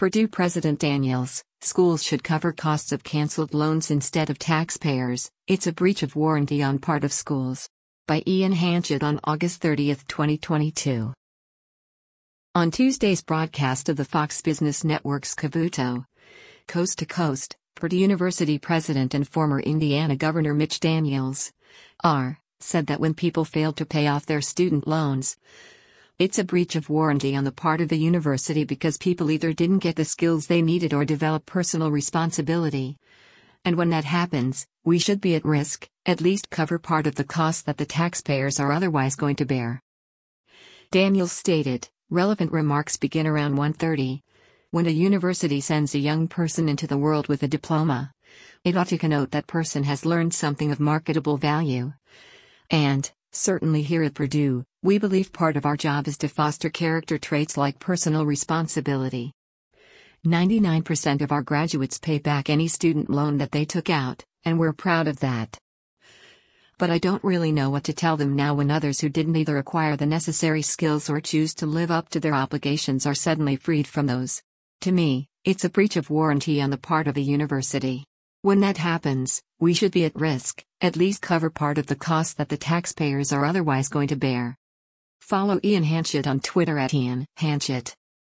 Purdue President Daniels, schools should cover costs of canceled loans instead of taxpayers. It's a breach of warranty on part of schools. By Ian Hanchett on August 30, 2022. On Tuesday's broadcast of the Fox Business Network's Cavuto, Coast to Coast, Purdue University president and former Indiana Governor Mitch Daniels, R., said that when people fail to pay off their student loans, it's a breach of warranty on the part of the university because people either didn't get the skills they needed or develop personal responsibility. And when that happens, we should be at risk, at least cover part of the cost that the taxpayers are otherwise going to bear. Daniels stated, relevant remarks begin around 1:30. When a university sends a young person into the world with a diploma, it ought to connote that person has learned something of marketable value. And, certainly here at Purdue, we believe part of our job is to foster character traits like personal responsibility. 99% of our graduates pay back any student loan that they took out, and we're proud of that. But I don't really know what to tell them now when others who didn't either acquire the necessary skills or choose to live up to their obligations are suddenly freed from those. To me, it's a breach of warranty on the part of the university. When that happens, we should be at risk, at least cover part of the cost that the taxpayers are otherwise going to bear. Follow Ian Hanchett on Twitter at Ian Hanchett.